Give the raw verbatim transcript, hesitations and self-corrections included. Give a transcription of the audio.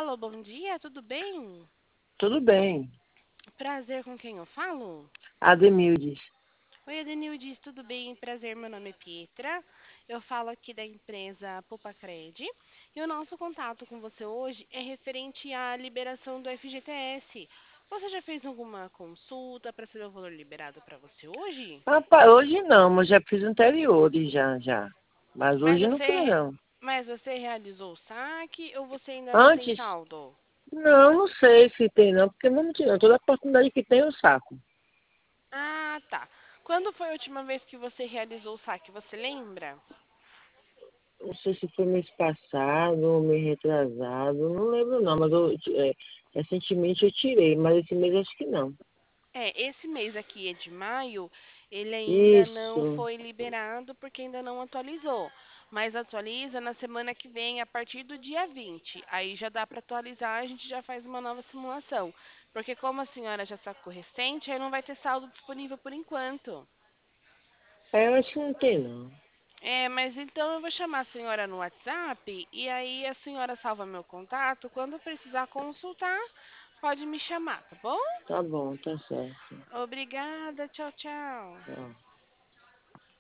Alô, bom dia, tudo bem? Tudo bem, Prazer, com quem eu falo? Ademildes. Oi, Adenildes, tudo bem? Prazer, meu nome é Pietra. Eu falo aqui da empresa Pupacred. E o nosso contato com você hoje é referente à liberação do F G T S. Você já fez alguma consulta para saber o valor liberado para você hoje? Rapaz, hoje não, mas já fiz anteriores já, já. Mas Mas hoje não fiz você, não. mas você realizou o saque ou você ainda não tem Antes, saldo? não, não sei se tem não, porque não tinha. Toda oportunidade que tem eu saco. Ah, tá. Quando foi a última vez que você realizou o saque, você lembra? Não sei se foi mês passado ou mês retrasado, não lembro não, mas eu, é, recentemente eu tirei, mas esse mês acho que não. É, esse mês aqui é de maio, ele ainda não Isso. foi liberado porque ainda não atualizou. Mas atualiza na semana que vem, a partir do dia vinte. Aí já dá para atualizar, a gente já faz uma nova simulação. Porque como a senhora já sacou recente, aí não vai ter saldo disponível por enquanto. É, eu acho que não tem não. É, mas então eu vou chamar a senhora no WhatsApp e aí a senhora salva meu contato. Quando precisar consultar, pode me chamar, tá bom? Tá bom, tá certo. Obrigada, tchau, tchau. Tchau.